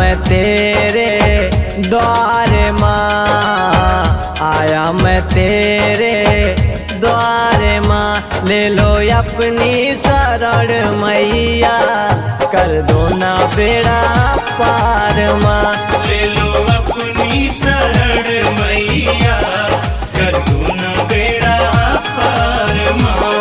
मैं तेरे द्वार माँ, आया मैं तेरे द्वार माँ। ले लो अपनी शरण मैया, कर दो ना बेड़ा पार माँ। ले लो अपनी शरण मैया, कर दो ना बेड़ा पार माँ।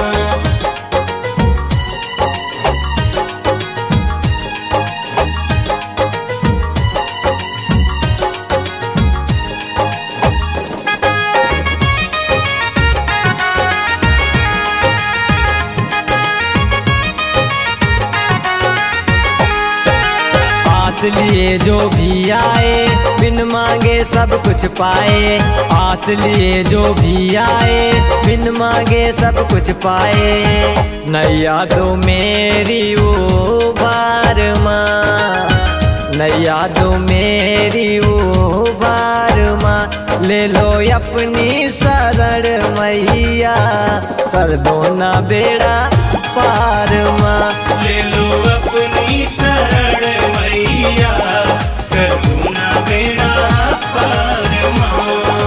आस लिए जो भी आए, बिन मांगे सब कुछ पाए। आस लिए जो भी आए, बिन मांगे सब कुछ पाए। नैया दो मेरी वो बार माँ, नैया दो मेरी वो बार माँ। ले लो अपनी शरण मैया, कर दो ना बेड़ा पार माँ। ले लो अपनी शरण मैया, कर दो ना बेड़ा पार माँ।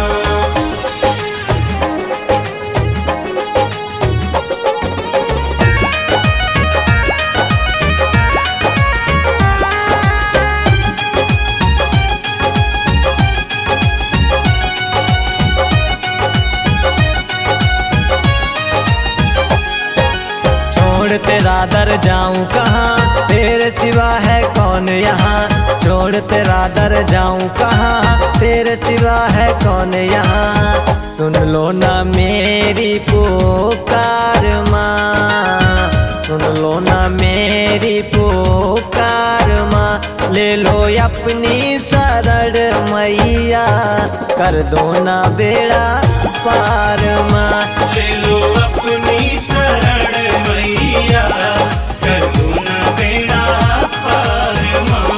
छोड़ तेरा दर जाऊं कहाँ, तेरे सिवा है कौन यहाँ। छोड़ तेरा दर जाऊं कहाँ, तेरे सिवा है कौन यहाँ। सुन लो ना मेरी पुकार माँ, सुन लो ना मेरी पुकार माँ। ले लो अपनी शरण मैया, कर दो ना बेड़ा पार माँ। ले लो अपनी शरण मैया, कर दो ना बेड़ा पार माँ।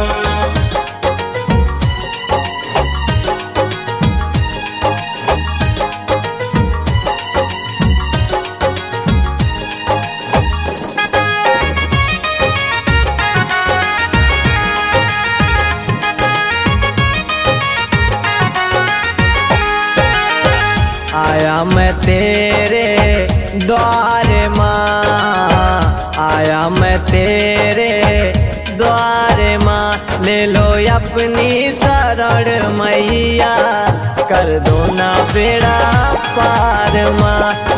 आया मैं तेरे द्वार माँ, आया मैं तेरे द्वार माँ। ले लो अपनी शरण मैया, कर दो ना बेड़ा पार माँ।